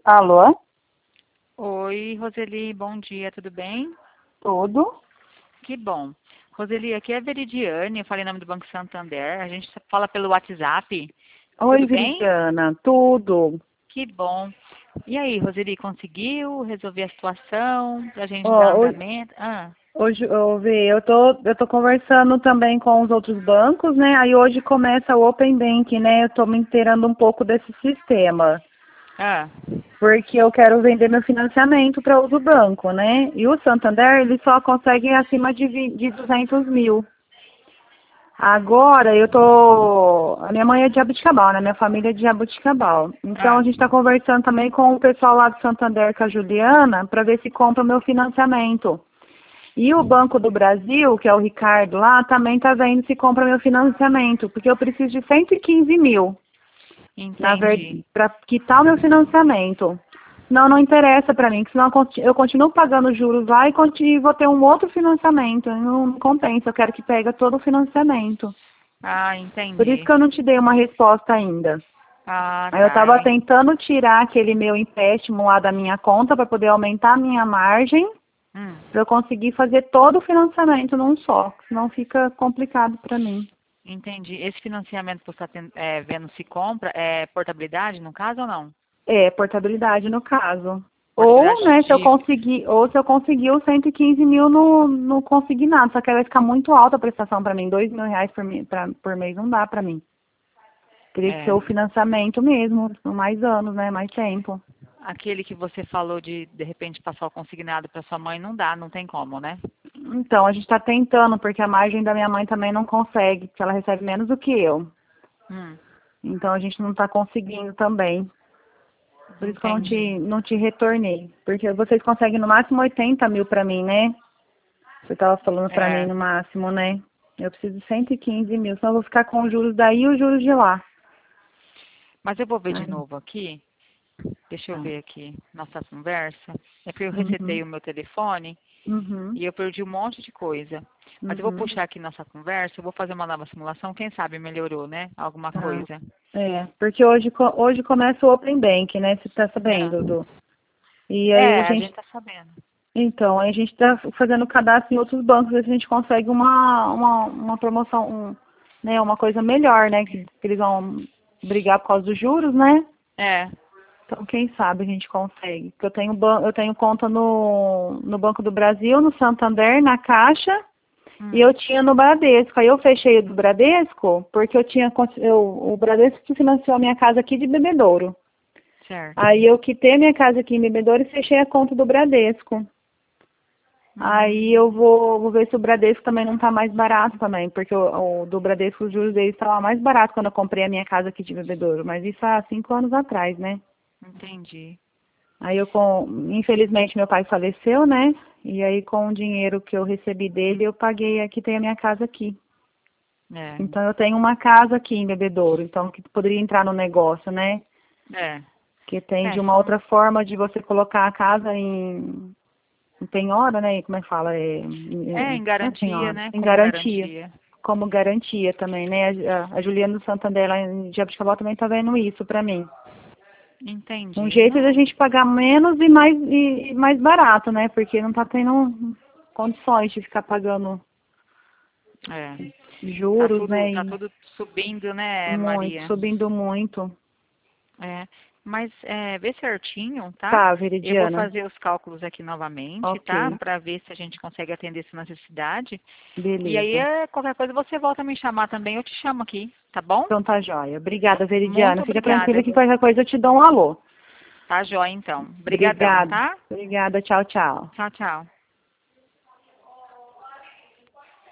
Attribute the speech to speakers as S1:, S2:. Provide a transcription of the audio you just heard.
S1: Alô?
S2: Oi, Roseli, bom dia, tudo bem?
S1: Tudo?
S2: Que bom. Roseli, aqui é a Veridiane, eu falei em nome do Banco Santander, a gente fala pelo WhatsApp.
S1: Oi,
S2: Tudo bem?
S1: Viridiana. Tudo.
S2: Que bom. E aí, Roseli, conseguiu resolver a situação pra gente dar
S1: Ó,
S2: andamento?
S1: hoje eu tô conversando também com os outros bancos, né? Aí hoje começa o Open Bank, né? Eu tô me inteirando um pouco desse sistema.
S2: Ah,
S1: Porque eu quero vender meu financiamento para uso banco, né? E o Santander, ele só consegue acima de 200 mil. Agora a minha mãe é de Jabuticabal, né? Minha família é de Jabuticabal. Então a
S2: ah,
S1: gente está conversando também com o pessoal lá do Santander, com a Juliana, para ver se compra o meu financiamento. E o Banco do Brasil, que é o Ricardo lá, também está vendo se compra meu financiamento, porque eu preciso de 115 mil
S2: entendi.
S1: para quitar o meu financiamento. Senão não interessa para mim, que senão eu continuo pagando juros lá e vou ter um outro financiamento. Não compensa, eu quero que pegue todo o financiamento.
S2: Ah,
S1: Por isso
S2: entendi.
S1: que eu não te dei uma resposta ainda.
S2: Ah,
S1: Aí eu
S2: tá.
S1: estava tentando tirar aquele meu empréstimo lá da minha conta para poder aumentar a minha margem,
S2: Hum,
S1: para eu conseguir fazer todo o financiamento num só, senão fica complicado para mim.
S2: entendi. Esse financiamento que você está vendo se compra é portabilidade, no caso ou não?
S1: É, portabilidade no caso. Ou,
S2: Portabilidade
S1: né,
S2: de...
S1: se eu conseguir os 115 mil no consignado, só que aí vai ficar muito alta a prestação para mim, 2.000 reais por mês não dá para mim. Teria que ser
S2: É,
S1: o financiamento mesmo, mais anos, né, mais tempo.
S2: aquele que você falou de repente passar o consignado para sua mãe não dá, não tem como, né?
S1: Então, a gente está tentando, porque a margem da minha mãe também não consegue, porque ela recebe menos do que eu.
S2: Hum,
S1: Então, a gente não está conseguindo também. Por isso que eu
S2: entendi.
S1: não te retornei. Porque vocês conseguem no máximo 80 mil para mim, né? Você estava falando para mim
S2: É,
S1: no máximo, né? Eu preciso de 115 mil, senão eu vou ficar com os juros daí e os juros de lá.
S2: mas eu vou ver de
S1: Ai,
S2: novo aqui. Deixa eu
S1: tá.
S2: ver aqui nossa conversa. É porque eu resetei
S1: Uhum,
S2: o meu telefone
S1: uhum,
S2: e eu perdi um monte de coisa. Mas eu vou
S1: uhum.
S2: puxar aqui nossa conversa, eu vou fazer uma nova simulação, quem sabe melhorou, né? Alguma
S1: Tá.
S2: coisa.
S1: É, porque hoje começa o Open Bank, né? Você tá sabendo,
S2: É,
S1: Du? E aí
S2: a gente tá sabendo.
S1: então, aí a gente tá fazendo cadastro em outros bancos, ver se a gente consegue uma promoção, né, uma coisa melhor, né? Que eles vão brigar por causa dos juros, né?
S2: É.
S1: Então, quem sabe a gente consegue. Porque eu tenho conta no Banco do Brasil, no Santander, na Caixa, e eu
S2: Hum,
S1: tinha no Bradesco. Aí eu fechei o do Bradesco, porque o Bradesco financiou a minha casa aqui de Bebedouro.
S2: certo.
S1: Aí eu quitei a minha casa aqui em Bebedouro e fechei a conta do Bradesco. Aí
S2: Hum,
S1: vou ver se o Bradesco também não tá mais barato também, porque o do Bradesco os juros deles estavam mais barato quando eu comprei a minha casa aqui de Bebedouro, mas isso há 5 anos atrás, né?
S2: entendi.
S1: Aí infelizmente meu pai faleceu, né? E aí com o dinheiro que eu recebi dele, eu paguei aqui, tenho a minha casa aqui.
S2: É,
S1: Então eu tenho uma casa aqui em Bebedouro, então que poderia entrar no negócio, né?
S2: é,
S1: Que tem de uma
S2: são,
S1: outra forma de você colocar a casa em penhora, né? Como é que fala?
S2: em
S1: Não é
S2: garantia,
S1: penhora,
S2: né?
S1: em
S2: Como
S1: garantia.
S2: garantia.
S1: Como garantia também, né? A Juliana do Santander lá em Jabuticabal também tá vendo isso pra mim. Um
S2: Entendi.
S1: jeito é
S2: Não,
S1: da gente pagar menos e mais barato, né? Porque não tá tendo condições de ficar pagando
S2: é.
S1: juros, né?
S2: Tá
S1: E
S2: tudo subindo, né,
S1: muito,
S2: Maria?
S1: subindo muito.
S2: É, mas vê certinho, tá?
S1: Tá,
S2: Eu vou
S1: Veridiana.
S2: fazer os cálculos aqui novamente, tá?
S1: Ok,
S2: Para ver se a gente consegue atender essa necessidade. E aí,
S1: beleza.
S2: qualquer coisa você volta a me chamar também, eu te chamo aqui, tá bom?
S1: Então tá jóia. Obrigada, Veridiana.
S2: Muito
S1: Fica tranquila
S2: obrigada.
S1: que qualquer coisa eu te dou um alô.
S2: Tá joia, então. Obrigadão,
S1: Obrigada.
S2: tá?
S1: Obrigada. Tchau, tchau.
S2: Tchau, tchau.